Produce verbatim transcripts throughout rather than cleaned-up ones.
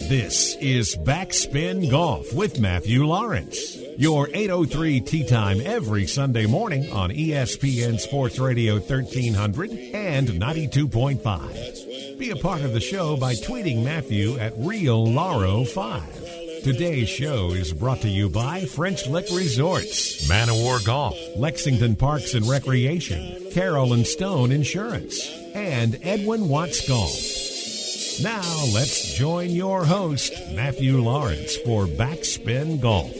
This is Backspin Golf with Matthew Lawrence. Your eight oh three tee time every Sunday morning on E S P N Sports Radio thirteen hundred and ninety-two point five. Be a part of the show by tweeting Matthew at Real Lauro five. Today's show is brought to you by French Lick Resorts, Man O' War Golf, Lexington Parks and Recreation, Carroll and Stone Insurance, and Edwin Watts Golf. Now let's join your host, Matthew Lawrence, for Backspin Golf.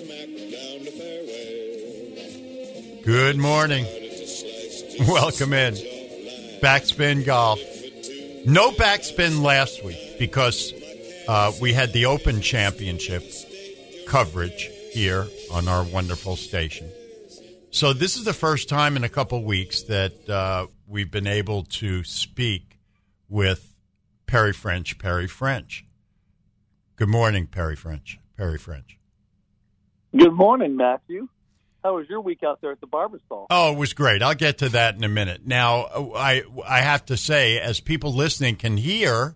Good morning. Welcome in. Backspin Golf. No backspin last week because uh, we had the Open Championship coverage here on our wonderful station. So this is the first time in a couple weeks that uh, we've been able to speak with Perry French, Perry French. Good morning, Perry French, Perry French. Good morning, Matthew. How was your week out there at the barber stall? Oh, it was great. I'll get to that in a minute. Now, I I have to say, as people listening can hear,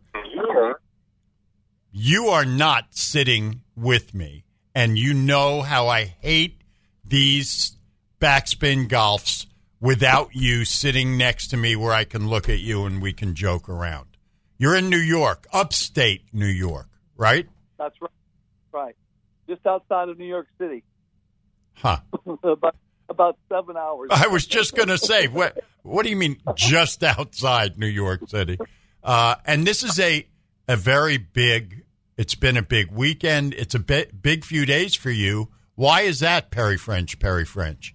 you are not sitting with me, and you know how I hate these backspin golfs without you sitting next to me where I can look at you and we can joke around. You're in New York, upstate New York, right? That's right. Right. Just outside of New York City. Huh. about, about seven hours. I was just going to say, what What do you mean just outside New York City? Uh, and this is a, a very big, it's been a big weekend. It's a bit, big few days for you. Why is that, Perry French, Perry French?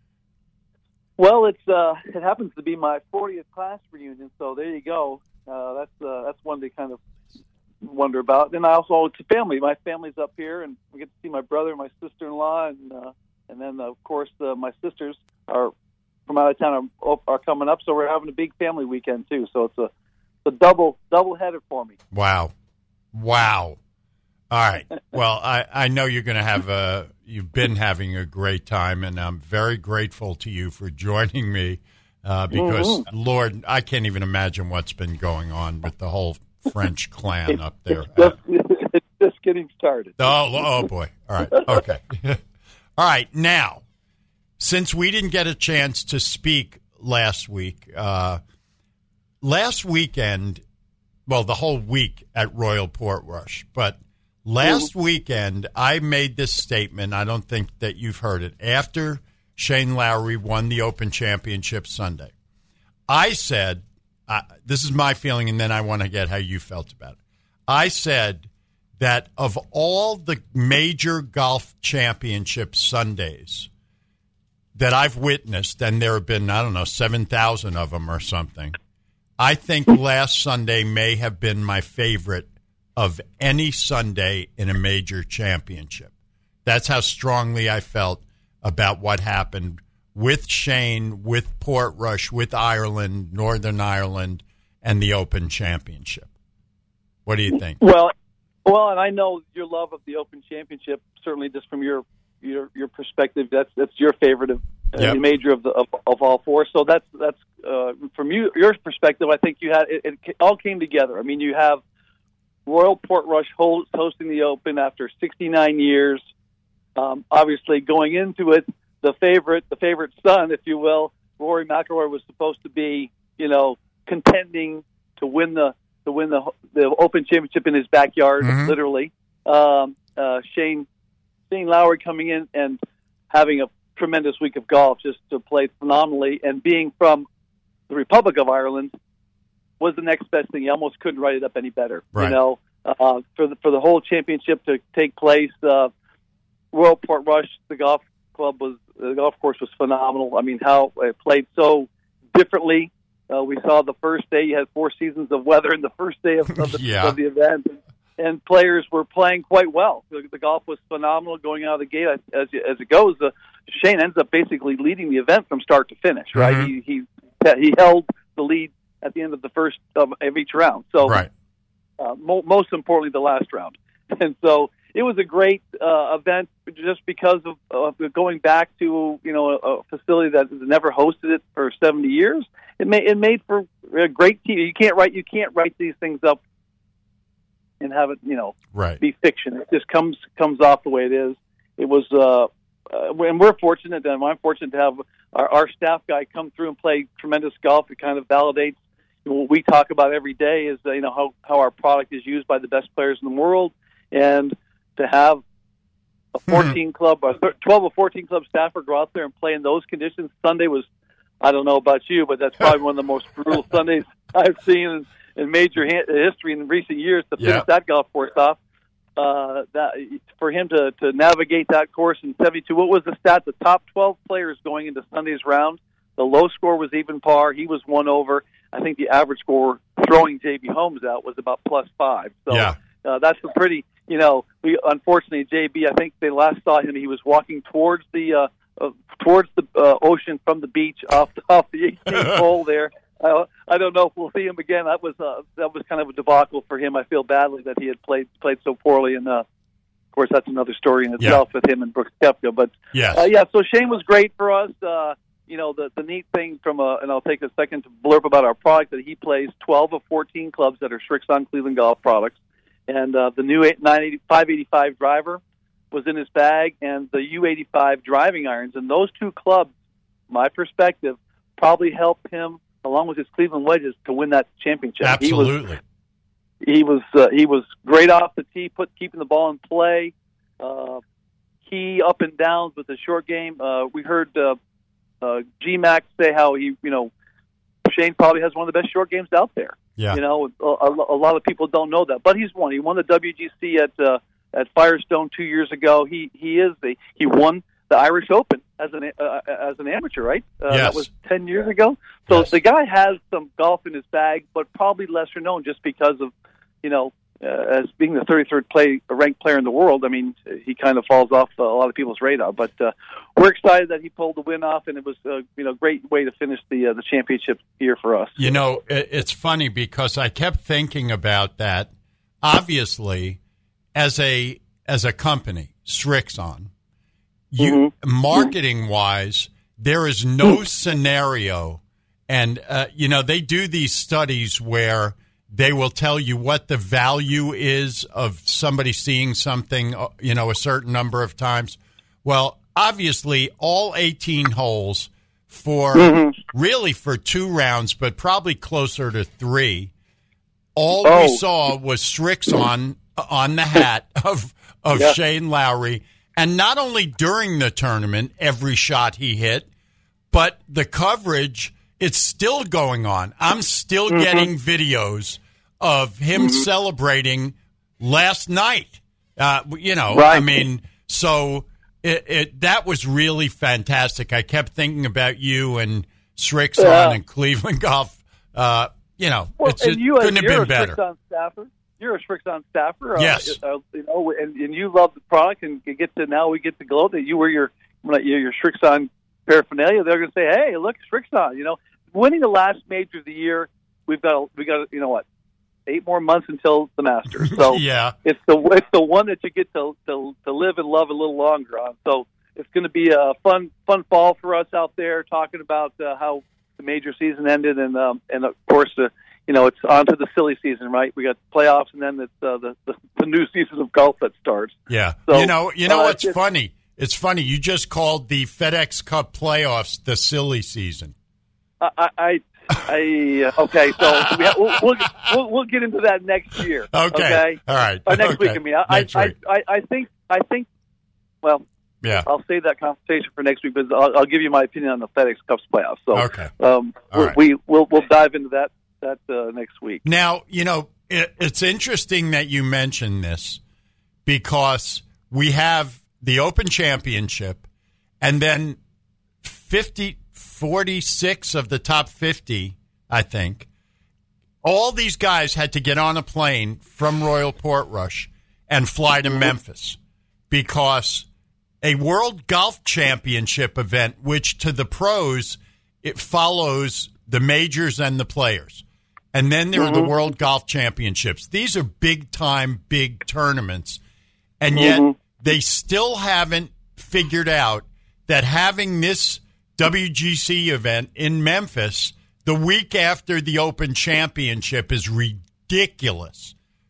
Well, it's uh, it happens to be my fortieth class reunion, so there you go. Uh, that's uh, that's one to kind of wonder about. And I also, it's a family. My family's up here, and we get to see my brother and my sister-in-law, and uh, and then, of course, uh, my sisters are from out of town are, are coming up, so we're having a big family weekend, too. So it's a, it's a double, double-header for me. Wow. Wow. All right. Well, I, I know you're going to have a, you've been having a great time, and I'm very grateful to you for joining me. Uh, because, mm-hmm. Lord, I can't even imagine what's been going on with the whole French clan up there. It's just, it's just getting started. Oh, oh boy. All right. Okay. All right. Now, since we didn't get a chance to speak last week, uh, last weekend, well, the whole week at Royal Portrush, but last mm-hmm. weekend I made this statement. I don't think that you've heard it. After Shane Lowry won the Open Championship Sunday, I said, uh, this is my feeling, and then I want to get how you felt about it. I said that of all the major golf championship Sundays that I've witnessed, and there have been, I don't know, seven thousand of them or something, I think last Sunday may have been my favorite of any Sunday in a major championship. That's how strongly I felt about what happened with Shane, with Portrush, with Ireland, Northern Ireland, and the Open Championship. What do you think? Well, well, and I know your love of the Open Championship, certainly just from your your, your perspective, that's that's your favorite of uh, yep. the major of the of, of all four. So that's that's uh, from you your perspective. I think you had it, it all came together. I mean, you have Royal Portrush host, hosting the Open after sixty-nine years. Um, obviously, going into it, the favorite, the favorite son, if you will, Rory McIlroy was supposed to be, you know, contending to win the to win the the Open Championship in his backyard, mm-hmm. literally. Um, uh, Shane Shane Lowry coming in and having a tremendous week of golf, just to play phenomenally, and being from the Republic of Ireland was the next best thing. You almost couldn't write it up any better. Right. You know, uh, for the for the whole championship to take place. Uh, Royal Portrush, the golf club was the golf course was phenomenal. I mean, how it played so differently. Uh, we saw the first day you had four seasons of weather in the first day of, of, the, yeah. of the event, and players were playing quite well. The, the golf was phenomenal going out of the gate. As as it goes, uh, Shane ends up basically leading the event from start to finish. Right, mm-hmm. he he he held the lead at the end of the first of, of each round. So, right. uh, mo- most importantly, the last round, and so. It was a great uh, event just because of uh, going back to, you know, a, a facility that has never hosted it for seventy years. It made it made for a great T V. You can't write you can't write these things up and have it, you know, right. be fiction. It just comes comes off the way it is. It was, uh, uh, and we're fortunate, and I'm fortunate to have our, our staff guy come through and play tremendous golf. It kind of validates what we talk about every day is, uh, you know, how, how our product is used by the best players in the world, and to have a fourteen club, a twelve or fourteen club staffer go out there and play in those conditions. Sunday was, I don't know about you, but that's probably one of the most brutal Sundays I've seen in, in major ha- history in recent years to finish yeah. that golf course off. Uh, that for him to, to navigate that course in seventy-two. What was the stat? The top twelve players going into Sunday's round, the low score was even par. He was one over. I think the average score throwing J B Holmes out was about plus five. So yeah. uh, that's a pretty, you know, we unfortunately J B. I think they last saw him. He was walking towards the uh, uh, towards the uh, ocean from the beach off the, off the eighteenth hole there. Uh, I don't know if we'll see him again. That was uh, that was kind of a debacle for him. I feel badly that he had played played so poorly, and uh, of course that's another story in itself yeah. with him and Brooks Koepka. But yes. uh, yeah, so Shane was great for us. Uh, you know, the the neat thing from a, and I'll take a second to blurb about our product, that he plays twelve of fourteen clubs that are Srixon Cleveland Golf products, and uh, the new five eighty-five driver was in his bag, and the U eighty-five driving irons, and those two clubs, my perspective, probably helped him, along with his Cleveland wedges, to win that championship. Absolutely, he was he was, uh, he was great off the tee, put keeping the ball in play, uh, key up and downs with the short game. Uh, we heard uh, uh, G Mac say how he, you know, Shane probably has one of the best short games out there. Yeah, you know, a, a, a lot of people don't know that, but he's won. He won the W G C at uh, at Firestone two years ago. He he is the he won the Irish Open as an uh, as an amateur, right? Uh, yes. That was ten years ago. So yes. the guy has some golf in his bag, but probably lesser known just because of, you know, uh, as being the thirty-third play ranked player in the world. I mean, he kind of falls off uh, a lot of people's radar. But uh, we're excited that he pulled the win off, and it was a you know great way to finish the uh, the championship year for us. You know, it's funny because I kept thinking about that. Obviously, as a as a company, Srixon, you mm-hmm. marketing wise, there is no scenario, and uh, you know they do these studies where they will tell you what the value is of somebody seeing something, you know, a certain number of times. Well, obviously, all eighteen holes for mm-hmm. really for two rounds, but probably closer to three. All oh. we saw was Srixon on the hat of of yeah. Shane Lowry. And not only during the tournament, every shot he hit, but the coverage, it's still going on. I'm still mm-hmm. getting videos of him mm-hmm. celebrating last night. Uh, you know, right. I mean, so it, it that was really fantastic. I kept thinking about you and Srixon yeah. and Cleveland Golf. Uh, you know, well, it's, it you, couldn't have been a better. Srixon staffer. You're a Srixon staffer, uh, yes. Uh, you know, and, and you love the product, and you get to now we get to gloat that you were your your, your Srixon paraphernalia. They're going to say, "Hey, look, Srixon!" You know, winning the last major of the year. We've got we got you know what, eight more months until the Masters. So yeah, it's the it's the one that you get to to, to live and love a little longer on. So it's going to be a fun fun fall for us out there, talking about uh, how the major season ended, and um, and of course the. Uh, You know, it's on to the silly season, right? We got playoffs, and then it's uh, the, the the new season of golf that starts. Yeah. So, you know, you know uh, what's it's, funny? It's funny. You just called the FedEx Cup playoffs the silly season. I, I, I uh, okay. So we have, we'll, we'll we'll we'll get into that next year. Okay. okay? All right. Or next okay. week. I mean, I next I, week. I I think I think. Well, yeah. I'll save that conversation for next week, because I'll, I'll give you my opinion on the FedEx Cup's playoffs. So okay. Um, All right. we we'll we'll dive into that. That uh, next week. Now, you know, it, it's interesting that you mentioned this, because we have the Open Championship, and then fifty, forty-six of the top fifty, I think, all these guys had to get on a plane from Royal Portrush and fly to Memphis, because a World Golf Championship event, which to the pros, it follows the majors and the players. And then there mm-hmm. are the World Golf Championships. These are big-time, big tournaments. And yet mm-hmm. they still haven't figured out that having this W G C event in Memphis the week after the Open Championship is ridiculous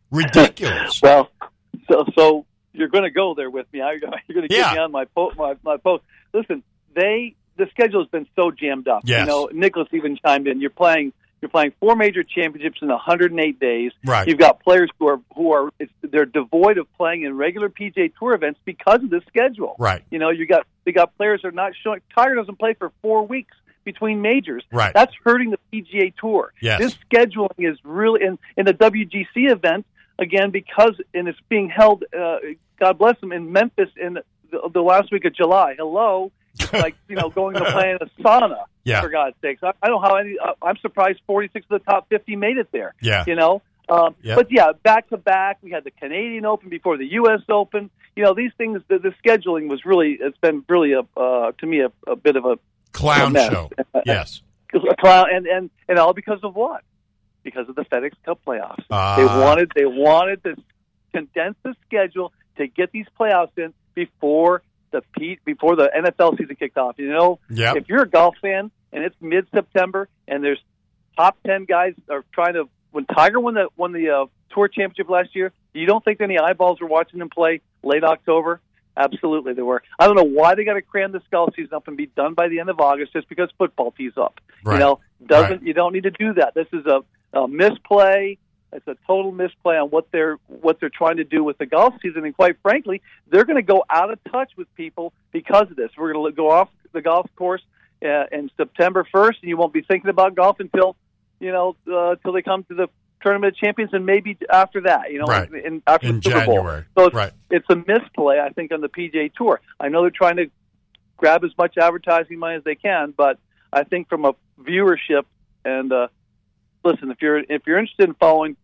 Ridiculous. Well, so so you're going to go there with me. You're going to get Yeah. me on my, po- my my post. Listen, they the schedule has been so jammed up. Yes. You know, Nicholas even chimed in. You're playing you're playing four major championships in one hundred eight days. Right. You've got players who are who are it's, they're devoid of playing in regular P G A Tour events because of this schedule. Right. You know, you got they got players that are not showing. Tiger doesn't play for four weeks between majors. Right. That's hurting the P G A Tour. Yes. This scheduling is really in in the W G C event again because and it's being held. Uh, God bless them in Memphis in the, the last week of July. Hello, like you know, going to play in a sauna. Yeah. For God's sakes, I, I don't know how any. Uh, I'm surprised forty-six of the top fifty made it there. Yeah. You know. Um, Yep. But yeah, back to back, we had the Canadian Open before the U S Open. You know, these things. The, the scheduling was really. It's been really a uh, to me a, a bit of a Clown a mess. show. Yes. A clown, and, and and all because of what? Because of the FedEx Cup playoffs. Ah. They wanted they wanted to condense the schedule to get these playoffs in before the P, before the N F L season kicked off. You know, Yep. if you're a golf fan and it's mid September and there's top ten guys are trying to. When Tiger won the won the uh, Tour Championship last year, you don't think any eyeballs were watching him play late October? Absolutely, there were. I don't know why they got to cram this golf season up and be done by the end of August just because football tees up. Right. You know, doesn't Right. you don't need to do that. This is a, a misplay. It's a total misplay on what they're what they're trying to do with the golf season. And quite frankly, they're going to go out of touch with people because of this. We're going to go off the golf course uh, in September first, and you won't be thinking about golf until you know uh, until they come to the Tournament of Champions, and maybe after that, you know, Right. in, after In the Super Bowl. January. So it's, Right. it's a misplay, I think, on the P G A Tour. I know they're trying to grab as much advertising money as they can, but I think from a viewership and uh, listen, if you're if you're interested in following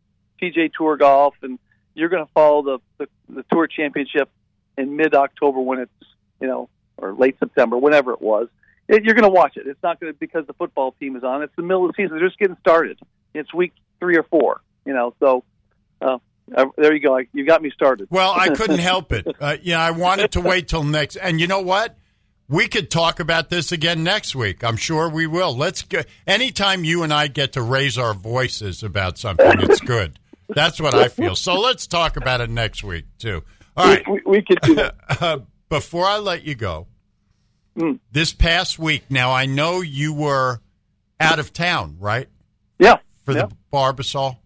P G A Tour golf, and you're going to follow the, the the Tour Championship in mid October when it's you know or late September, whenever it was, it, you're going to watch it. It's not going to because the football team is on. It's the middle of the season. They're just getting started. It's week three or four, you know. So uh, uh, there you go. I, you got me started. Well, I couldn't help it. Uh, yeah, I wanted to wait till next. And you know what? We could talk about this again next week. I'm sure we will. Let's go. Anytime you and I get to raise our voices about something, it's good. That's what I feel. So let's talk about it next week, too. All right. We, we could do that. Uh, before I let you go, Mm. this past week, now I know you were out of town, right? Yeah. For yeah. the Barbasol?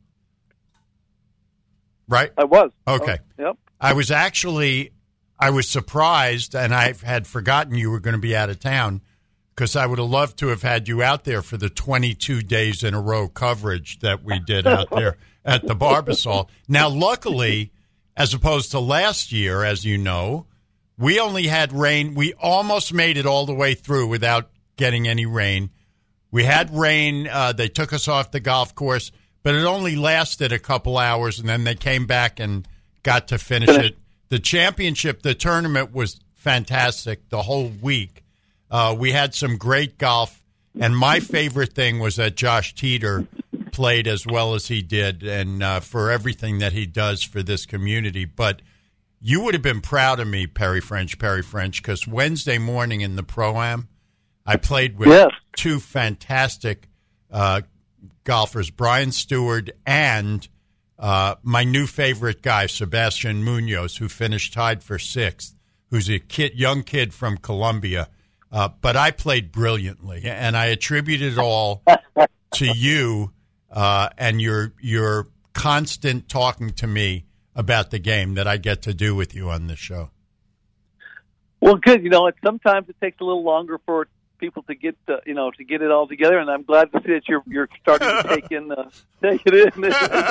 Right? I was. Okay. Oh, yep. I was actually, I was surprised, and I had forgotten you were going to be out of town because I would have loved to have had you out there for the twenty-two days in a row coverage that we did out there at the Barbasol. Now, luckily, as opposed to last year, as you know, we only had rain. We almost made it all the way through without getting any rain. We had rain. Uh, they took us off the golf course, but it only lasted a couple hours, and then they came back and got to finish it. The championship, the tournament was fantastic the whole week. Uh, we had some great golf, and my favorite thing was that Josh Teeter played as well as he did, and uh, for everything that he does for this community. But you would have been proud of me, Perry French, Perry French, because Wednesday morning in the Pro-Am, I played with Yes. two fantastic uh, golfers, Brian Stewart and uh, my new favorite guy, Sebastian Munoz, who finished tied for sixth, who's a kid, young kid from Colombia. Uh, but I played brilliantly, and I attribute it all to you uh, and your your constant talking to me about the game that I get to do with you on this show. Well, good. You know, it, sometimes it takes a little longer for people to get the, you know to get it all together, and I'm glad to see that you're you're starting to take in uh, take it in.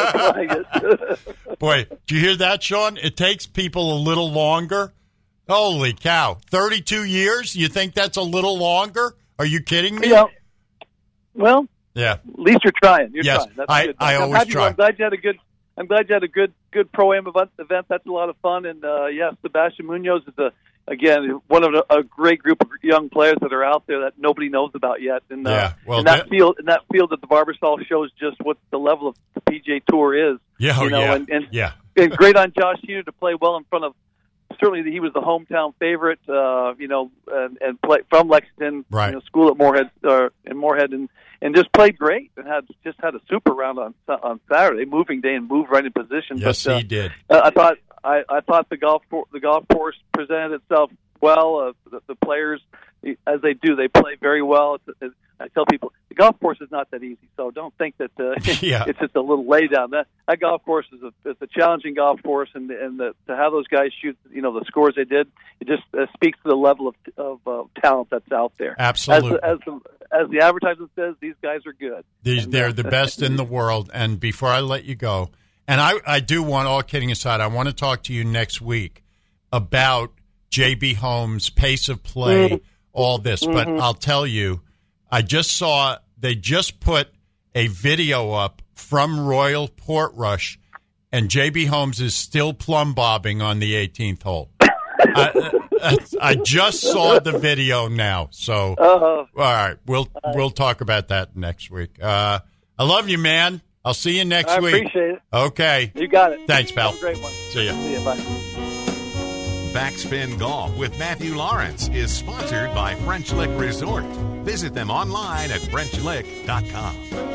Boy, do you hear that, Sean? It takes people a little longer. Holy cow! Thirty-two years? You think that's a little longer? Are you kidding me? You know, well, Yeah. at least you're trying. You're Yes, trying. That's I- good. I I'm always happy- try. I'm glad you had a good. I'm glad you had a good good pro-am event. event. That's a lot of fun. And uh, yeah, Sebastian Munoz is a again one of the, a great group of young players that are out there that nobody knows about yet. And uh, Yeah, well, in that, that- field, in that field that the Barbasol shows just what the level of the P G A Tour is. Yeah, oh, you know, yeah, and, and, yeah. and great on Josh Teeter to play well in front of. Certainly, he was the hometown favorite, uh, you know, and, and play from Lexington, Right. you know, school at Moorhead, or in Moorhead, and and just played great and had just had a super round on on Saturday, moving day and moved right in position. Yes, but, uh, he did. Uh, I thought I, I thought the golf the golf course presented itself well. Uh, the, the players, as they do, they play very well. It's, it's, I tell people the golf course is not that easy, so don't think that uh, yeah. it's just a little lay down. That that golf course is a it's a challenging golf course, and and the, to have those guys shoot, you know, the scores they did, it just uh, speaks to the level of of uh, talent that's out there. Absolutely. As, as the as the advertisement says, these guys are good. These and, they're uh, the best in the world. And before I let you go, and I I do want, all kidding aside, I want to talk to you next week about J B. Holmes' pace of play, mm-hmm. all this. Mm-hmm. But I'll tell you, I just saw they just put a video up from Royal Portrush, and J B. Holmes is still plumb bobbing on the eighteenth hole. I, I, I just saw the video now, so uh-huh. all right, we'll we'll talk about that next week. Uh, I love you, man. I'll see you next I week. I appreciate it. Okay, you got it. Thanks, pal. Have a great one. See ya. See ya. Bye. Backspin Golf with Matthew Lawrence is sponsored by French Lick Resort. Visit them online at french lick dot com.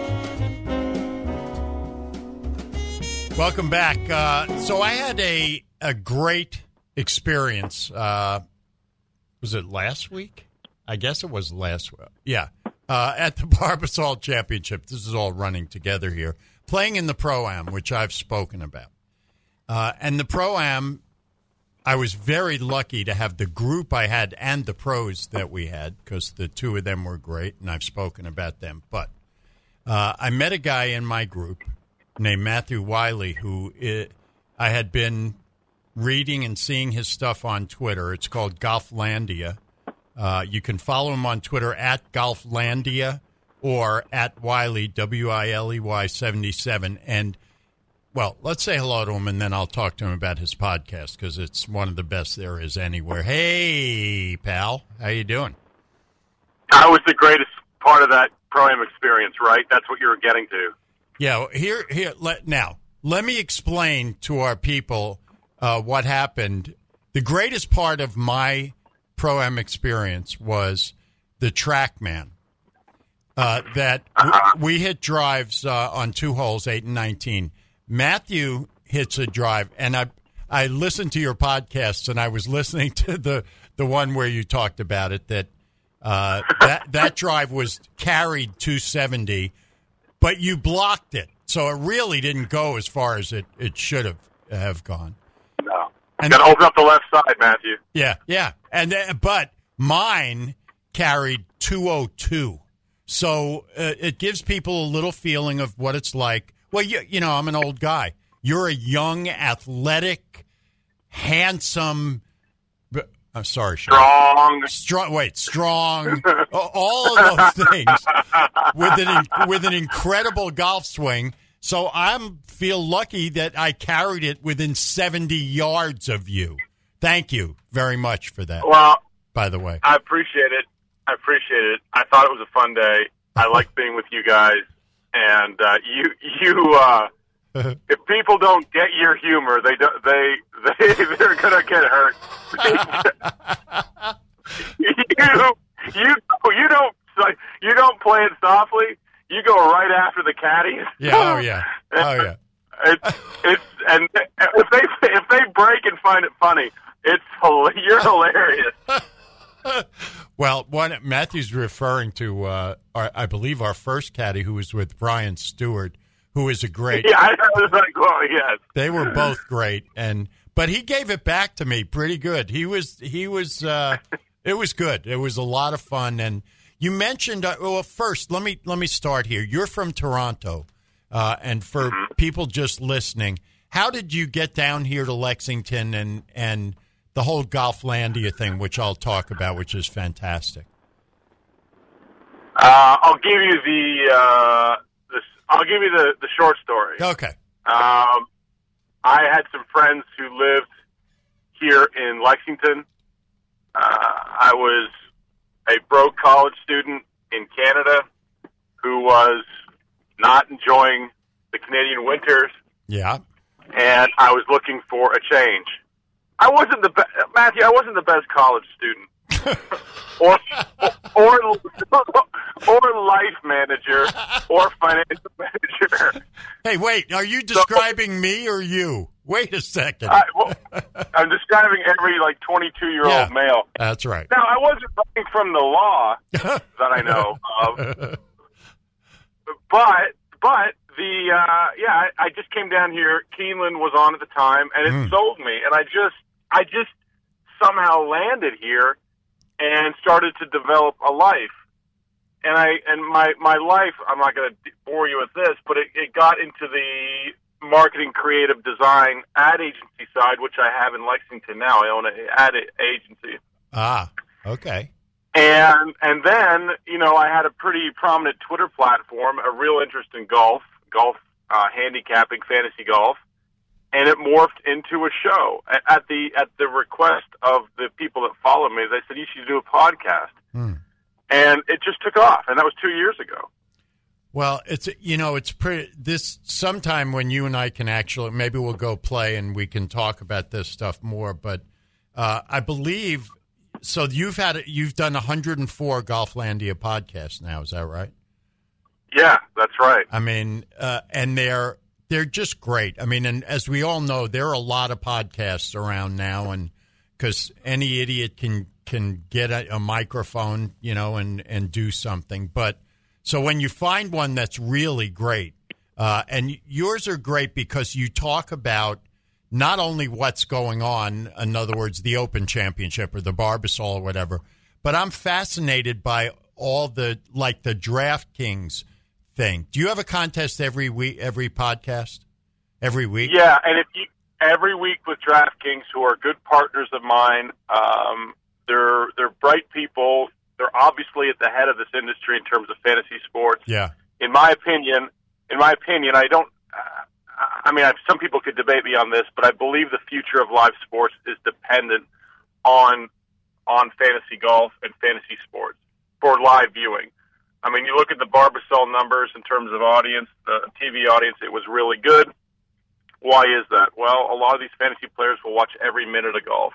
Welcome back. Uh, so I had a a great experience. Uh, was it last week? I guess it was last week. Yeah. Uh, at the Barbasol Championship. This is all running together here. Playing in the Pro-Am, which I've spoken about. Uh, and the Pro-Am, I was very lucky to have the group I had and the pros that we had, because the two of them were great, and I've spoken about them. But uh, I met a guy in my group named Matthew Wiley, who it, I had been reading and seeing his stuff on Twitter. It's called Golflandia. Uh, you can follow him on Twitter at Golflandia or at Wiley, W I L E Y seventy-seven. And, well, let's say hello to him, and then I'll talk to him about his podcast, because it's one of the best there is anywhere. Hey, pal. How you doing? I was the greatest part of that Pro-Am experience, right? That's what you were getting to. Yeah, here, here. Let, now, let me explain to our people uh, what happened. The greatest part of my Pro-Am experience was the TrackMan. Uh, that w- we hit drives uh, on two holes, eight and nineteen. Matthew hits a drive, and I I listened to your podcasts, and I was listening to the, the one where you talked about it, that uh, that that drive was carried two seventy, but you blocked it, so it really didn't go as far as it, it should have have gone. No, and got to open up the left side, Matthew. Yeah, yeah, and uh, but mine carried two oh two, so uh, it gives people a little feeling of what it's like. Well, you, you know, I'm an old guy. You're a young, athletic, handsome. I'm sorry, Sean. Strong. Strong. Wait, strong. All of those things with an with an incredible golf swing. So I'm feel lucky that I carried it within seventy yards of you. Thank you very much for that. Well, by the way, I appreciate it. I appreciate it. I thought it was a fun day. I liked being with you guys. And uh, you, you, uh, if people don't get your humor, they don't, they, they, they're gonna get hurt. you, you, you don't, you don't play it softly. You go right after the caddies. Yeah, oh yeah, oh yeah. It's, it's, and if they, if they break and find it funny, it's you're hilarious. Well, one Matthew's referring to, uh, our, I believe, our first caddy, who was with Brian Stewart, who is a great. Yeah, I was like, well, yes. They were both great, and but he gave it back to me pretty good. He was, he was, uh, it was good. It was a lot of fun. And you mentioned, uh, well, first let me let me start here. You're from Toronto, uh, and for mm-hmm. people just listening, how did you get down here to Lexington and and the whole Golflandia thing, which I'll talk about, which is fantastic? Uh, I'll give you the, uh, the I'll give you the, the short story. Okay. Um, I had some friends who lived here in Lexington. Uh, I was a broke college student in Canada who was not enjoying the Canadian winters. Yeah. And I was looking for a change. I wasn't the be- Matthew. I wasn't the best college student or, or or life manager or financial manager. Hey, wait, are you describing so, me or you? Wait a second. I, well, I'm describing every like twenty-two-year-old yeah, male. That's right. Now, I wasn't running from the law that I know of, but but the uh, yeah, I, I just came down here. Keeneland was on at the time, and it mm. sold me, and I just I just somehow landed here and started to develop a life. And I and my, my life, I'm not going to bore you with this, but it, it got into the marketing, creative design ad agency side, which I have in Lexington now. I own an ad agency. Ah, okay. And and then, you know, I had a pretty prominent Twitter platform, a real interest in golf, golf uh, handicapping, fantasy golf, and it morphed into a show. At the at the request of the people that follow me, they said, you should do a podcast. Hmm. And it just took off, and that was two years ago. Well, it's you know it's pretty. This sometime when you and I can actually maybe we'll go play and we can talk about this stuff more. But uh, I believe so. You've had you've done one hundred four Golflandia podcasts now. Is that right? Yeah, that's right. I mean, uh, and they're they're just great. I mean, and as we all know, there are a lot of podcasts around now, and because any idiot can. can get a, a microphone, you know, and, and do something. But so when you find one that's really great, uh, and yours are great because you talk about not only what's going on, in other words, the Open Championship or the Barbasol or whatever, but I'm fascinated by all the, like the DraftKings thing. Do you have a contest every week, every podcast, every week? Yeah, and if you, every week with DraftKings, who are good partners of mine, um, They're they're bright people. They're obviously at the head of this industry in terms of fantasy sports. Yeah. In my opinion, in my opinion, I don't. Uh, I mean, I've, some people could debate me on this, but I believe the future of live sports is dependent on on fantasy golf and fantasy sports for live viewing. I mean, you look at the Barbasol numbers in terms of audience, the T V audience. It was really good. Why is that? Well, a lot of these fantasy players will watch every minute of golf.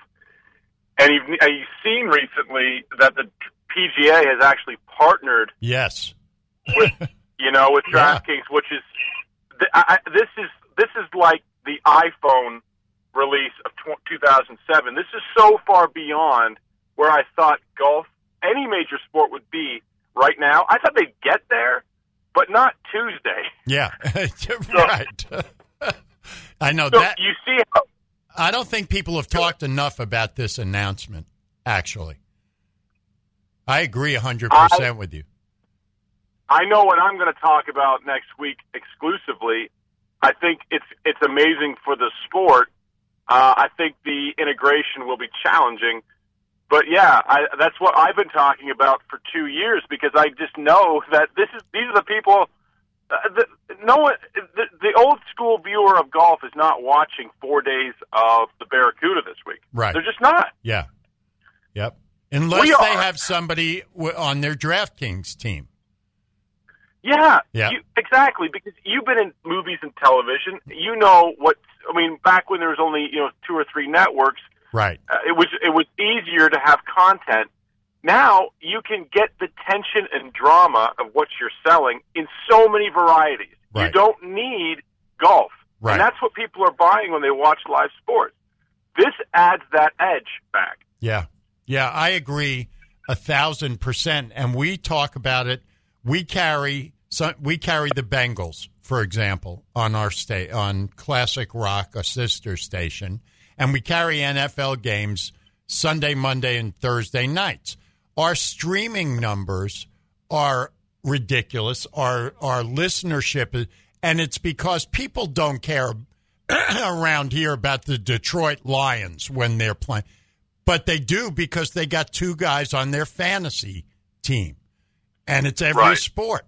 And you've, and you've seen recently that the P G A has actually partnered. Yes. With, you know, with DraftKings, yeah. which is I, this is this is like the iPhone release of two thousand seven. This is so far beyond where I thought golf, any major sport, would be right now. I thought they'd get there, but not Tuesday. Yeah, right. I know so that. You see how. I don't think people have talked enough about this announcement, actually. I agree one hundred percent I, with you. I know what I'm going to talk about next week exclusively. I think it's it's amazing for the sport. Uh, I think the integration will be challenging. But, yeah, I, that's what I've been talking about for two years because I just know that this is these are the people uh, – the, no one, the, the old school viewer of golf is not watching four days of the Barracuda this week. Right. They're just not. Yeah. Yep. Unless they have somebody w- on their DraftKings team. Yeah, yeah. You, exactly, because you've been in movies and television. You know what – I mean, back when there was only, you know, two or three networks, right? Uh, it was it was easier to have content. Now you can get the tension and drama of what you're selling in so many varieties. Right. You don't need golf. Right. And that's what people are buying when they watch live sports. This adds that edge back. Yeah. Yeah, I agree a thousand percent. And we talk about it. We carry some, we carry the Bengals, for example, on our sta- on Classic Rock, a sister station, and we carry N F L games Sunday, Monday, and Thursday nights. Our streaming numbers are ridiculous. Our our listenership is, and it's because people don't care around here about the Detroit Lions when they're playing, but they do because they got two guys on their fantasy team, and it's every right. sport.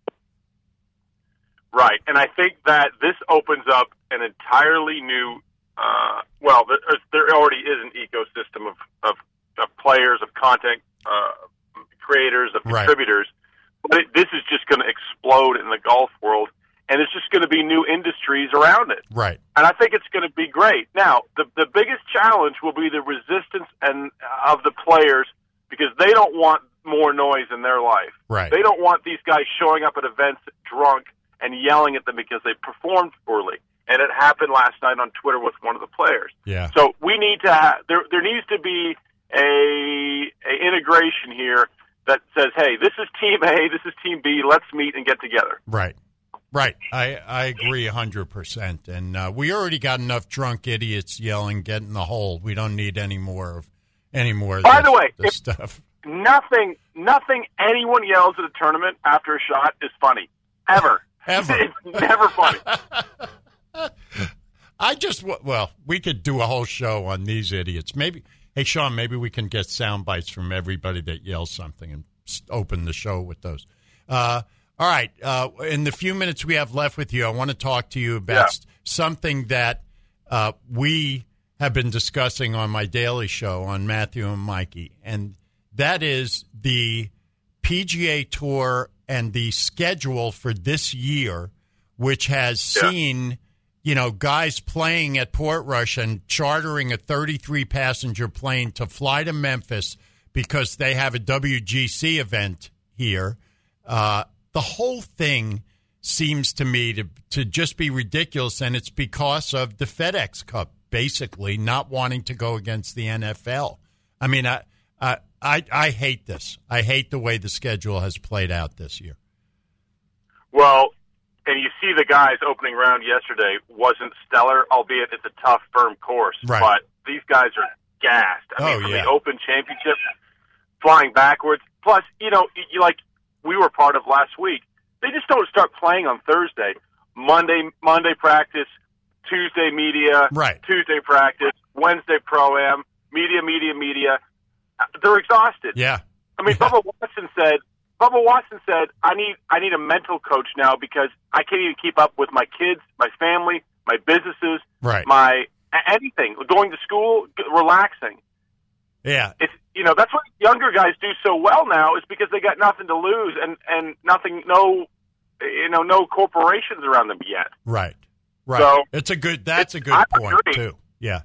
Right, and I think that this opens up an entirely new. Uh, well, there, there already is an ecosystem of of, of players, of content uh, creators, of contributors. Right. But it, this is just going to explode in the golf world, and it's just going to be new industries around it. Right. And I think it's going to be great. Now, the the biggest challenge will be the resistance and of the players because they don't want more noise in their life. Right. They don't want these guys showing up at events drunk and yelling at them because they performed poorly. And it happened last night on Twitter with one of the players. Yeah. So we need to have, there, there needs to be a, a integration here that says, hey, this is Team A, this is Team B, let's meet and get together. Right. Right. I, I agree one hundred percent. And uh, we already got enough drunk idiots yelling, get in the hole. We don't need any more of any more of By this, the way, this if stuff. Nothing, nothing anyone yells at a tournament after a shot is funny. Ever. Ever. It's never funny. I just, well, we could do a whole show on these idiots. Maybe, hey, Sean, maybe we can get sound bites from everybody that yells something and open the show with those. Uh, all right. Uh, in the few minutes we have left with you, I want to talk to you about Yeah. something that uh, we have been discussing on my daily show on Matthew and Mikey, and that is the P G A Tour and the schedule for this year, which has Yeah. seen, you know, guys playing at Portrush and chartering a thirty-three passenger plane to fly to Memphis because they have a W G C event here. Uh, the whole thing seems to me to, to just be ridiculous, and it's because of the FedEx Cup, basically, not wanting to go against the N F L. I mean, I, I, I, I hate this. I hate the way the schedule has played out this year. Well, and you see the guys opening round yesterday wasn't stellar, albeit it's a tough, firm course. Right. But these guys are gassed. I Oh, mean, from yeah. the Open Championship, flying backwards. Plus, you know, you, like we were part of last week, they just don't start playing on Thursday. Monday, Monday practice, Tuesday media, Right. Tuesday practice, Wednesday pro-am, media, media, media. They're exhausted. Yeah. I mean, Yeah. Bubba Watson said, Bubba Watson said, I need, I need a mental coach now because I can't even keep up with my kids, my family, my businesses, Right. my anything, going to school, relaxing. Yeah. It's, you know, that's what younger guys do so well now is because they got nothing to lose and, and nothing, no, you know, no corporations around them yet. Right. Right. So, it's a good, that's a good I point, agree. too. Yeah.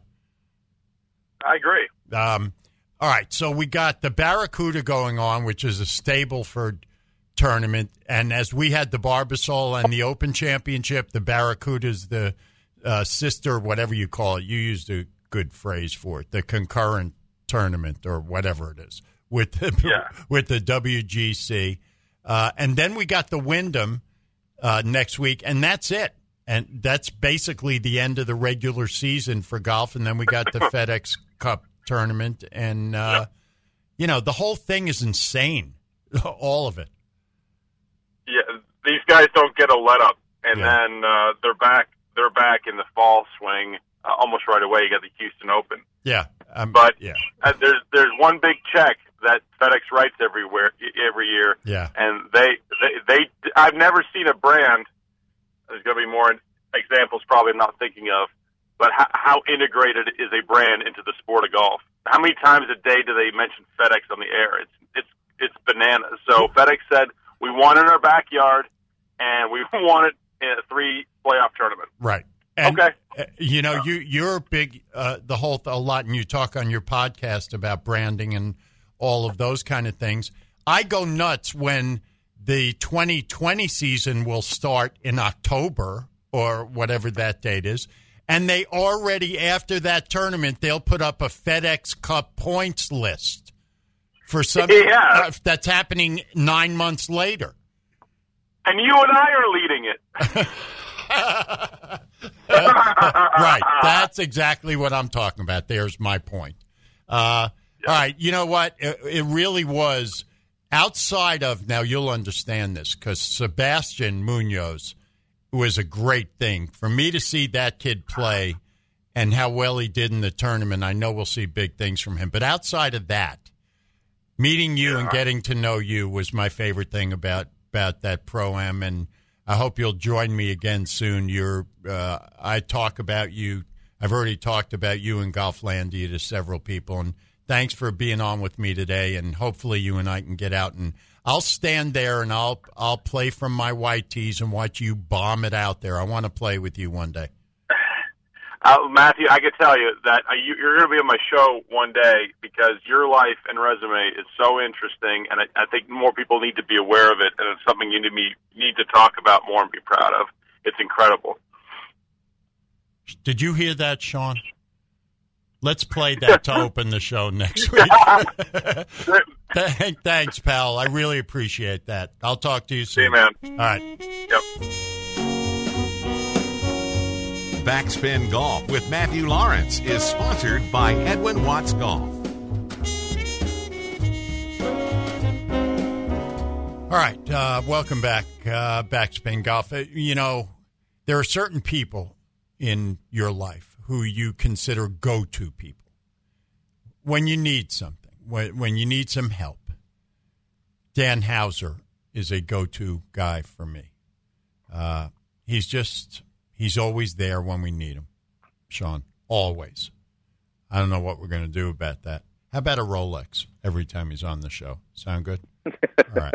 I agree. Um, all right, so we got the Barracuda going on, which is a Stableford tournament, and as we had the Barbasol and the Open Championship, the Barracuda's the uh, sister, whatever you call it. You used a good phrase for it, the concurrent tournament or whatever it is with the, Yeah. with the W G C, uh, and then we got the Wyndham uh, next week, and that's it. And that's basically the end of the regular season for golf, and then we got the FedEx Cup tournament, and uh, you know the whole thing is insane, all of it. Yeah, these guys don't get a let up, and Yeah. then uh, they're back. They're back in the fall swing uh, almost right away. You got the Houston Open, Yeah, um, but yeah, uh, there's there's one big check that FedEx writes everywhere every year, yeah, and they they, they I've never seen a brand. There's going to be more examples probably I'm not thinking of, but how, how integrated is a brand into the sport of golf? How many times a day do they mention FedEx on the air? It's it's it's bananas. So FedEx said we want it in our backyard, and we want it in a three playoff tournament. right. And, Okay. uh, you know, you you're big uh, the whole th- a lot, and you talk on your podcast about branding and all of those kind of things. I go nuts when the twenty twenty season will start in October or whatever that date is. And they already, after that tournament, they'll put up a FedEx Cup points list for something Yeah. uh, that's happening nine months later. And you and I are leading it. Right. That's exactly what I'm talking about. There's my point. Uh, all right. You know what? It, it really was outside of, now you'll understand this, because Sebastian Munoz was a great thing. For me to see that kid play and how well he did in the tournament, I know we'll see big things from him. But outside of that, meeting you and getting to know you was my favorite thing about, about that Pro-Am, and I hope you'll join me again soon. You're, uh, I talk about you. I've already talked about you in Golflandia to several people, and thanks for being on with me today. And hopefully, you and I can get out, and I'll stand there and I'll I'll play from my white tees and watch you bomb it out there. I want to play with you one day. Uh, Matthew, I can tell you that uh, you, you're going to be on my show one day because your life and resume is so interesting, and I, I think more people need to be aware of it, and it's something you need, me, need to talk about more and be proud of. It's incredible. Did you hear that, Sean? Let's play that to open the show next week. Thanks, pal. I really appreciate that. I'll talk to you soon. See you, man. All right. Yep. Backspin Golf with Matthew Lawrence is sponsored by Edwin Watts Golf. All right. Uh, welcome back, uh, Backspin Golf. Uh, you know, there are certain people in your life who you consider go-to people when you need something, when, when you need some help. Dan Hauser is a go-to guy for me. Uh, he's just... He's always there when we need him, Sean, always. I don't know what we're going to do about that. How about a Rolex every time he's on the show? Sound good? All right.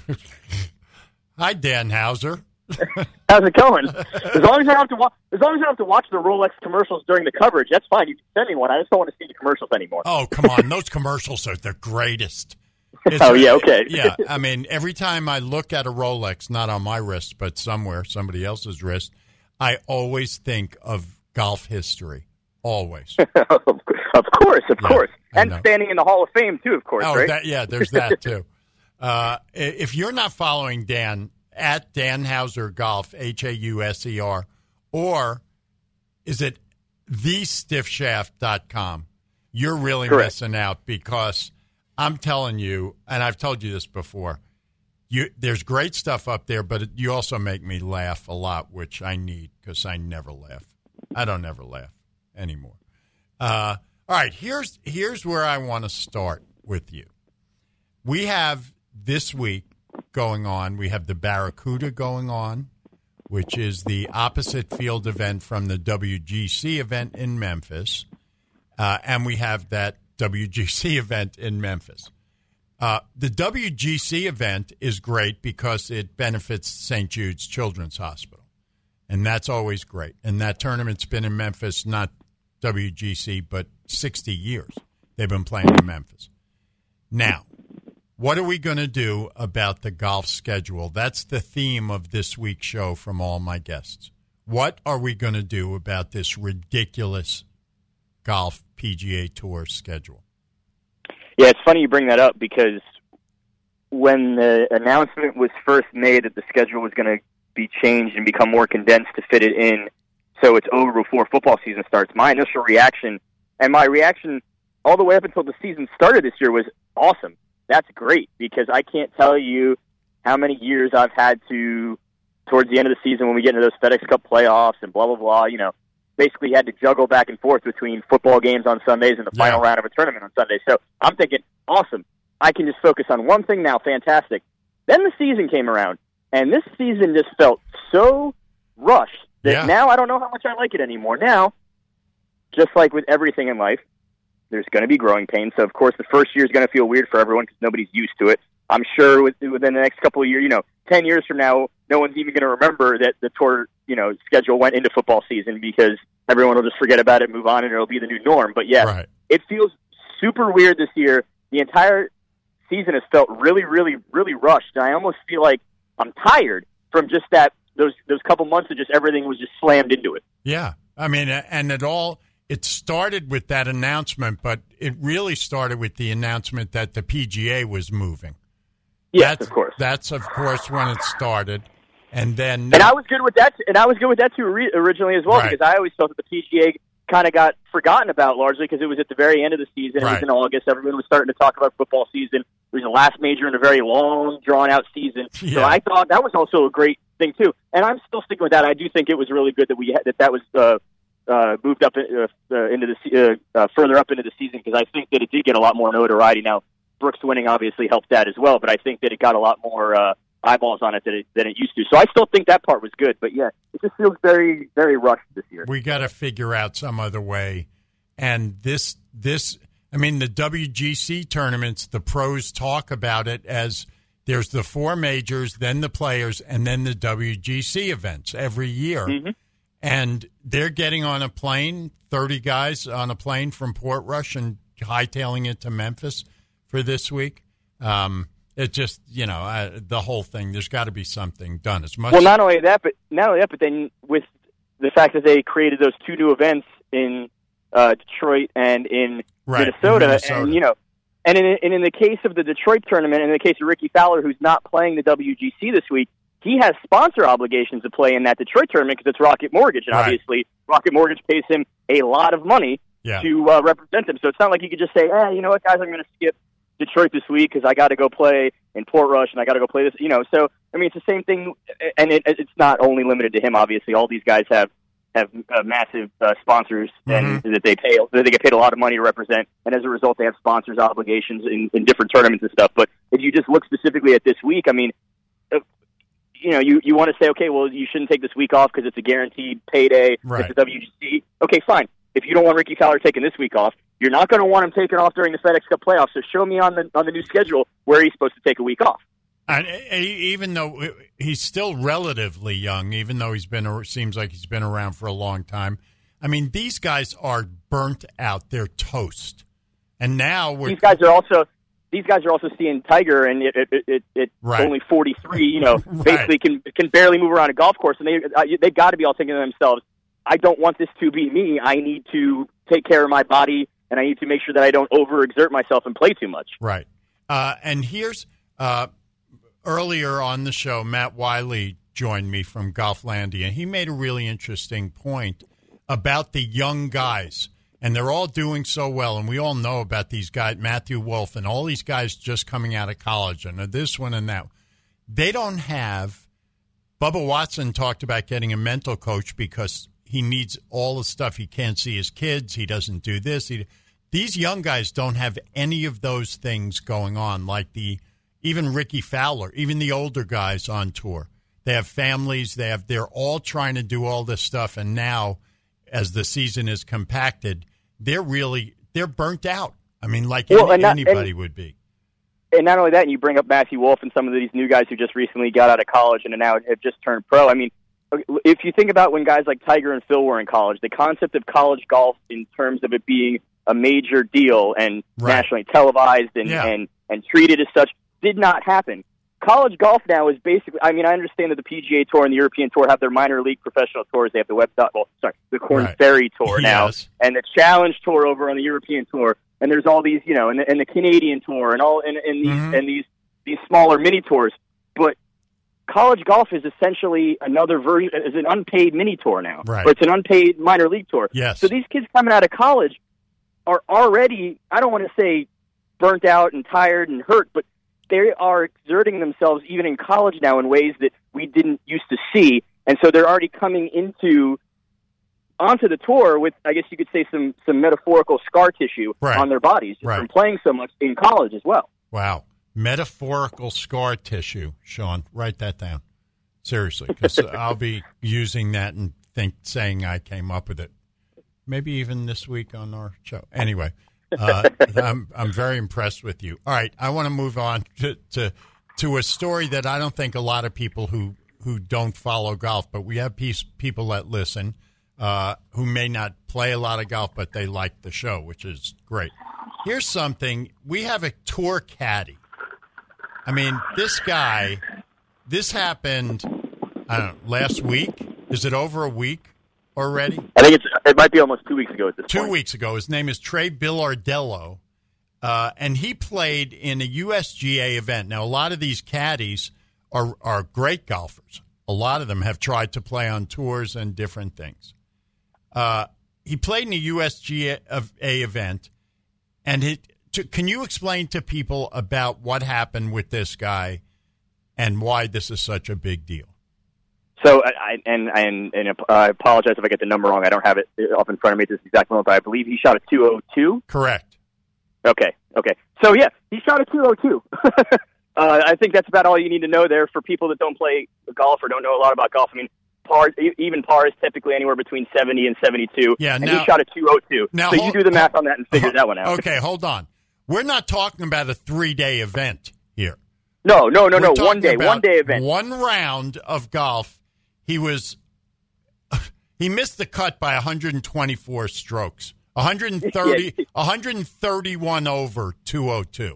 Hi, Dan Hauser. How's it going? As long as I don't have to watch, as long as I don't have to watch the Rolex commercials during the coverage, that's fine. You can send me one. I just don't want to see the commercials anymore. Oh, come on. Those commercials are the greatest. It's, oh, yeah, okay. Yeah, I mean, every time I look at a Rolex, not on my wrist, but somewhere, somebody else's wrist, I always think of golf history. Always. Of course, of yeah, course. And standing in the Hall of Fame, too, of course, oh, right? That, yeah, there's that, too. uh, if you're not following Dan, at Dan Hauser Golf, H A U S E R, or is it the stiff shaft dot com, you're really Correct. missing out because I'm telling you, and I've told you this before, You, there's great stuff up there, but it, you also make me laugh a lot, which I need because I never laugh. I don't ever laugh anymore. Uh, all right, here's here's where I want to start with you. We have this week going on, we have the Barracuda going on, which is the opposite field event from the W G C event in Memphis, uh, and we have that W G C event in Memphis. Uh, the W G C event is great because it benefits Saint Jude's Children's Hospital, and that's always great. And that tournament's been in Memphis, not W G C, but sixty years they've been playing in Memphis. Now, what are we going to do about the golf schedule? That's the theme of this week's show from all my guests. What are we going to do about this ridiculous golf P G A Tour schedule? Yeah, it's funny you bring that up because when the announcement was first made that the schedule was going to be changed and become more condensed to fit it in so it's over before football season starts, my initial reaction, and my reaction all the way up until the season started this year was awesome. That's great because I can't tell you how many years I've had to, towards the end of the season when we get into those FedEx Cup playoffs and blah, blah, blah, you know, basically had to juggle back and forth between football games on Sundays and the Yeah. final round of a tournament on Sundays. So I'm thinking, awesome. I can just focus on one thing now. Fantastic. Then the season came around, and this season just felt so rushed that Yeah. now I don't know how much I like it anymore. Now, just like with everything in life, there's going to be growing pains. So, of course, the first year is going to feel weird for everyone because nobody's used to it. I'm sure with, within the next couple of years, you know, ten years from now, no one's even going to remember that the tour, you know, schedule went into football season because everyone will just forget about it, move on, and it'll be the new norm. But, yeah, Right. it feels super weird this year. The entire season has felt really, really, really rushed, and I almost feel like I'm tired from just that, those those couple months of just everything was just slammed into it. Yeah. I mean, and it all, it started with that announcement, but it really started with the announcement that the P G A was moving. Yes, that's, of course. That's, of course, when it started. And then, And I was good with that, and I was good with that too re- originally as well, Right. because I always felt that the P G A kind of got forgotten about largely because it was at the very end of the season. It Right. was in August. Everyone was starting to talk about football season. It was the last major in a very long, drawn-out season. Yeah. So I thought that was also a great thing too. And I'm still sticking with that. I do think it was really good that we had, that that was uh, uh, moved up uh, uh, into the se- uh, uh, further up into the season because I think that it did get a lot more notoriety. Now, Brooks winning obviously helped that as well, but I think that it got a lot more uh, eyeballs on it than it than it used to. So I still think that part was good. But yeah, it just feels very, very rushed this year. we got to figure out some other way. And this, this, I mean, the W G C tournaments, the pros talk about it as there's the four majors, then the players, and then the W G C events every year. Mm-hmm. and they're getting on a plane, thirty guys on a plane from Portrush and hightailing it to Memphis for this week. Um, it just, you know, uh, the whole thing, there's got to be something done. As much well, not only that, but not only that, but then with the fact that they created those two new events in uh, Detroit and in right, Minnesota, in Minnesota, and you know, and in, and in the case of the Detroit tournament, in the case of Ricky Fowler, who's not playing the W G C this week, he has sponsor obligations to play in that Detroit tournament because it's Rocket Mortgage, and right. obviously Rocket Mortgage pays him a lot of money yeah. to uh, represent him. So it's not like you could just say, "Eh, you know what, guys, I'm going to skip Detroit this week because I got to go play in Portrush and I got to go play this." You know, so I mean, it's the same thing, and it, it's not only limited to him. Obviously, all these guys have have uh, massive uh, sponsors and mm-hmm. that they pay that they get paid a lot of money to represent, and as a result, they have sponsors obligations in, in different tournaments and stuff. But if you just look specifically at this week, I mean, uh, you know, you you want to say, okay, well, you shouldn't take this week off because it's a guaranteed payday. Right. It's the W G C. Okay, fine. If you don't want Ricky Fowler taking this week off, you're not going to want him taken off during the FedEx Cup playoffs. So show me on the on the new schedule where he's supposed to take a week off. And even though he's still relatively young, even though he's been seems like he's been around for a long time, I mean, these guys are burnt out. They're toast. And now we're these guys are also these guys are also seeing Tiger, and it, it, it, it's right. only forty-three. You know, right. basically can can barely move around a golf course, and they they got to be all thinking to themselves, I don't want this to be me. I need to take care of my body, and I need to make sure that I don't overexert myself and play too much. Right. Uh, and here's uh, earlier on the show, Matt Wiley joined me from Golflandia, and he made a really interesting point about the young guys. And they're all doing so well, and we all know about these guys, Matthew Wolff, and all these guys just coming out of college, and this one and that. They don't have – Bubba Watson talked about getting a mental coach because he needs all the stuff. He can't see his kids. He doesn't do this. He, these young guys don't have any of those things going on, like the even Ricky Fowler, even the older guys on tour. They have families. They have. They're all trying to do all this stuff, and now as the season is compacted – they're really they're burnt out. I mean, like well, any, not, anybody and, would be. And not only that, and you bring up Matthew Wolff and some of these new guys who just recently got out of college and now have just turned pro. I mean, if you think about when guys like Tiger and Phil were in college, the concept of college golf in terms of it being a major deal and right. nationally televised and, yeah. and, and treated as such did not happen. College golf now is basically, I mean, I understand that the P G A Tour and the European Tour have their minor league professional tours. They have the Web, well, sorry, the Korn right. Ferry Tour now, yes. and the Challenge Tour over on the European Tour. And there's all these, you know, and the, and the Canadian Tour and all, and, and these, mm-hmm. and these, these smaller mini tours. But college golf is essentially another version, is an unpaid mini tour now. Right. Or it's an unpaid minor league tour. Yes. So these kids coming out of college are already, I don't want to say burnt out and tired and hurt, but they are exerting themselves even in college now in ways that we didn't used to see. And so they're already coming into onto the tour with, I guess you could say, some, some metaphorical scar tissue right. on their bodies right. from playing so much in college as well. Wow. Metaphorical scar tissue, Sean. Write that down. Seriously, because I'll be using that and think saying I came up with it. Maybe even this week on our show. Anyway. uh, I'm I'm very impressed with you. All right, I want to move on to, to to a story that I don't think a lot of people who, who don't follow golf, but we have piece, people that listen uh, who may not play a lot of golf, but they like the show, which is great. Here's something. We have a tour caddy. I mean, this guy, this happened, I don't know, last week? Is it over a week already? I think it's it might be almost two weeks ago at this Two point. weeks ago. His name is Trey Billardello, uh, and he played in a U S G A event. Now, a lot of these caddies are are great golfers. A lot of them have tried to play on tours and different things. Uh, he played in a U S G A event, and it, to, can you explain to people about what happened with this guy and why this is such a big deal? So, I, and and and I apologize if I get the number wrong. I don't have it up in front of me at this exact moment, but I believe he shot a two oh two. Correct. Okay, okay. So, yeah, he shot a two oh two. uh, I think that's about all you need to know there for people that don't play golf or don't know a lot about golf. I mean, par, even par is typically anywhere between seventy and seventy-two, yeah, and now, he shot a two oh two. Now, so hold, you do the math on that and figure hold, that one out. Okay, hold on. We're not talking about a three-day event here. No, no, no, We're no. One day, one day event. One round of golf. He was he missed the cut by one hundred twenty-four strokes. one hundred thirty, one hundred thirty-one over two oh two.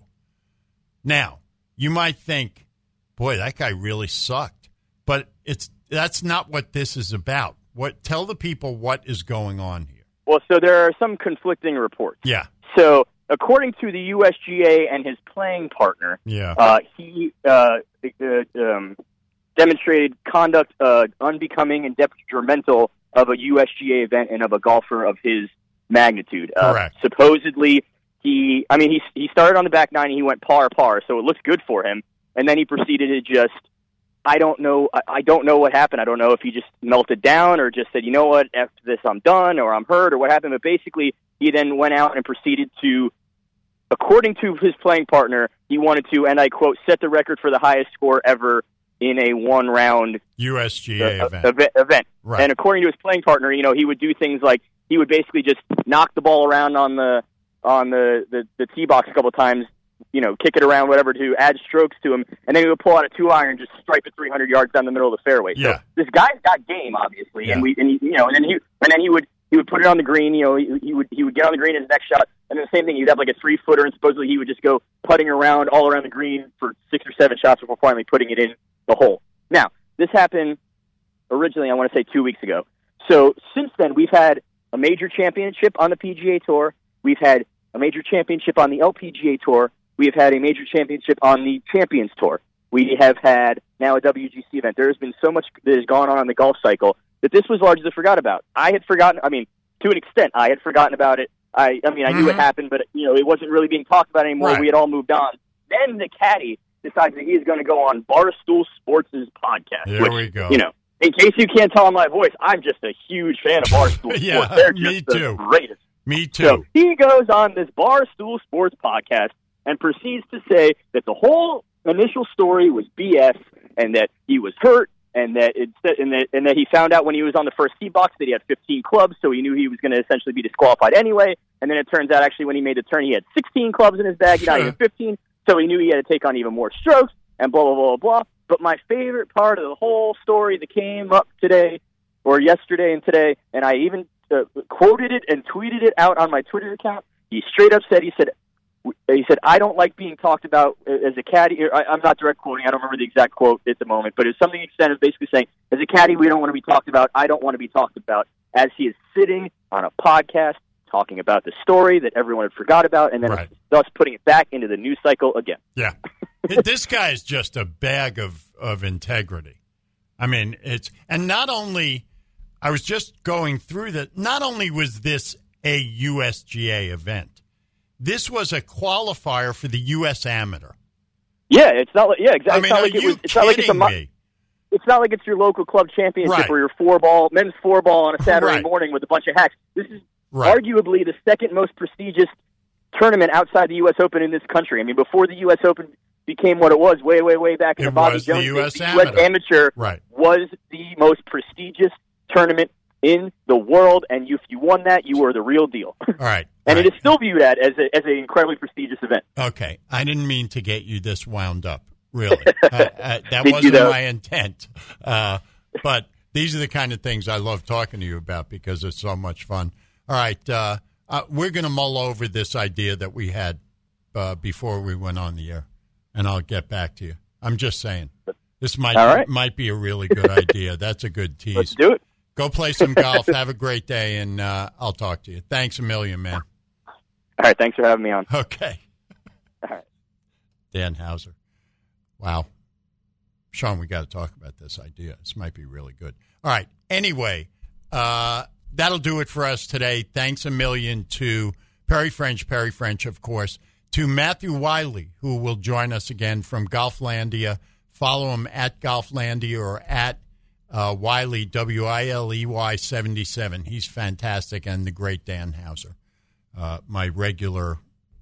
Now, you might think, boy, that guy really sucked. But it's that's not what this is about. What tell the people what is going on here. Well, so there are some conflicting reports. Yeah. So according to the U S G A and his playing partner, yeah. uh, he uh, uh, um, demonstrated conduct uh, unbecoming and detrimental of a U S G A event and of a golfer of his magnitude. Correct. Uh, supposedly, he, I mean, he he started on the back nine and he went par par, so it looks good for him. And then he proceeded to just, I don't know, I, I don't know what happened. I don't know if he just melted down or just said, you know what, after this I'm done or I'm hurt or what happened. But basically, he then went out and proceeded to, according to his playing partner, he wanted to, and I quote, set the record for the highest score ever in a one-round U S G A uh, event. event. event. Right. And according to his playing partner, you know, he would do things like he would basically just knock the ball around on the on the, the, the tee box a couple of times, you know, kick it around, whatever, to add strokes to him, and then he would pull out a two-iron and just stripe it three hundred yards down the middle of the fairway. Yeah. So this guy's got game, obviously, Yeah. and we, and he, you know, and then he, and then he would he would put it on the green. You know, he, he would he would get on the green in his next shot, and then the same thing. He'd have like a three-footer, and supposedly he would just go putting around all around the green for six or seven shots before finally putting it in the hole. Now, this happened originally, I want to say, two weeks ago. So since then, we've had a major championship on the P G A Tour. We've had a major championship on the L P G A Tour. We have had a major championship on the Champions Tour. We have had now a W G C event. There has been so much that has gone on in the golf cycle that this was largely forgot about. I had forgotten, I mean, to an extent, I had forgotten about it. I, I mean, I mm-hmm. knew it happened, but, you know, it wasn't really being talked about anymore. Right. We had all moved on. Then the caddy decides that he is going to go on Barstool Sports' podcast. There which, we go. You know, in case you can't tell on my voice, I'm just a huge fan of Barstool yeah, Sports. They're just me the too. greatest. Me too. So he goes on this Barstool Sports podcast and proceeds to say that the whole initial story was B S and that he was hurt and that it, and that and that he found out when he was on the first tee box that he had fifteen clubs, so he knew he was going to essentially be disqualified anyway. And then it turns out actually when he made the turn, he had sixteen clubs in his bag, not even fifteen, so he knew he had to take on even more strokes and blah blah blah blah. But my favorite part of the whole story that came up today or yesterday and today, and I even uh, quoted it and tweeted it out on my Twitter account. He straight up said, he said. He said, I don't like being talked about as a caddy. I, I'm not direct quoting. I don't remember the exact quote at the moment, but it's something extent of basically saying, as a caddy, we don't want to be talked about. I don't want to be talked about, as he is sitting on a podcast talking about the story that everyone had forgot about, and then right. thus putting it back into the news cycle again. Yeah. This guy is just a bag of, of integrity. I mean, it's, and not only, I was just going through that, not only was this a U S G A event, this was a qualifier for the U S Amateur. Yeah, it's not like, yeah, exactly. I mean, it's not are like you it was, it's not like it's a, me? It's not like it's your local club championship Right. or your four ball, men's four ball on a Saturday Right. morning with a bunch of hacks. This is Right. arguably the second most prestigious tournament outside the U S Open in this country. I mean, before the U S Open became what it was way, way, way back in It the Bobby was the Jones U S days, the Amateur. U S Amateur Right. was the most prestigious tournament in the world, and if you won that, you were the real deal. All right. and All it right. is still viewed at as a, as an incredibly prestigious event. Okay. I didn't mean to get you this wound up, really. uh, uh, that Did wasn't you, though? my intent. Uh, but these are the kind of things I love talking to you about because it's so much fun. All right. Uh, uh, we're going to mull over this idea that we had uh, before we went on the air, and I'll get back to you. I'm just saying. This might, All right. might be a really good idea. That's a good tease. Let's do it. Go play some golf. Have a great day, and uh, I'll talk to you. Thanks a million, man. All right, thanks for having me on. Okay. All right. Dan Hauser. Wow. Sean, we got to talk about this idea. This might be really good. All right. Anyway, uh, that'll do it for us today. Thanks a million to Perry French, Perry French, of course, to Matthew Wiley, who will join us again from Golflandia. Follow him at Golflandia or at uh, Wiley, W I L E Y seventy-seven. He's fantastic, and the great Dan Hauser, uh, my regular,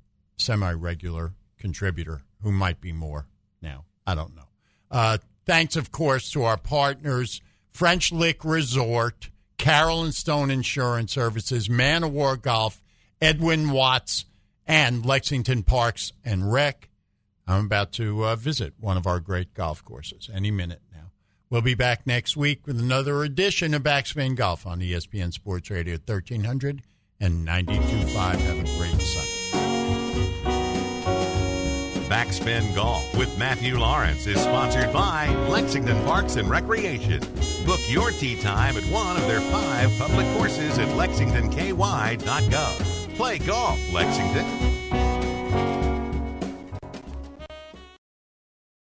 semi-regular contributor, who might be more now. I don't know. Uh, thanks, of course, to our partners, French Lick Resort, Carroll and Stone Insurance Services, Man of War Golf, Edwin Watts, and Lexington Parks and Rec. I'm about to uh, visit one of our great golf courses any minute now. We'll be back next week with another edition of Backspin Golf on E S P N Sports Radio thirteen hundred and ninety-two point five. Have a great Sunday. Backspin Golf with Matthew Lawrence is sponsored by Lexington Parks and Recreation. Book your tee time at one of their five public courses at lexington k y dot gov. Play golf, Lexington.